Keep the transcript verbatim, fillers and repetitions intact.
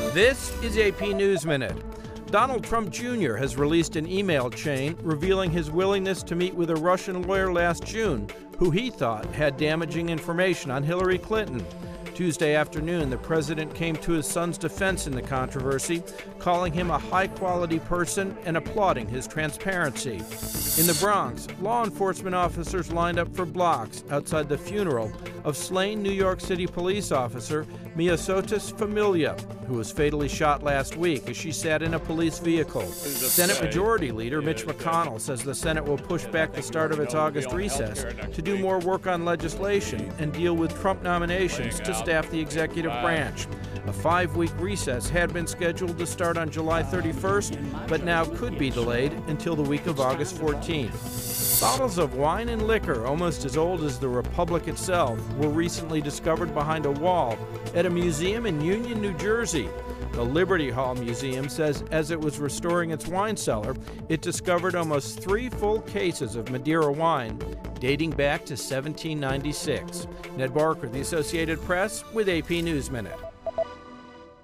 This is A P News Minute. Donald Trump Junior has released an email chain revealing his willingness to meet with a Russian lawyer last June who he thought had damaging information on Hillary Clinton. Tuesday afternoon, the president came to his son's defense in the controversy, calling him a high-quality person and applauding his transparency. In the Bronx, law enforcement officers lined up for blocks outside the funeral of slain New York City police officer Miosotis Familia, who was fatally shot last week as she sat in a police vehicle. Senate Majority Leader Mitch McConnell says the Senate will push back the start of its August recess to do more work on legislation and deal with Trump nominations to staff the executive branch. A five-week recess had been scheduled to start on July thirty-first, but now could be delayed until the week of August fourteenth. Bottles of wine and liquor, almost as old as the Republic itself, were recently discovered behind a wall at a museum in Union, New Jersey. The Liberty Hall Museum says as it was restoring its wine cellar, it discovered almost three full cases of Madeira wine dating back to seventeen ninety-six. Ned Barker, The Associated Press, with A P News Minute.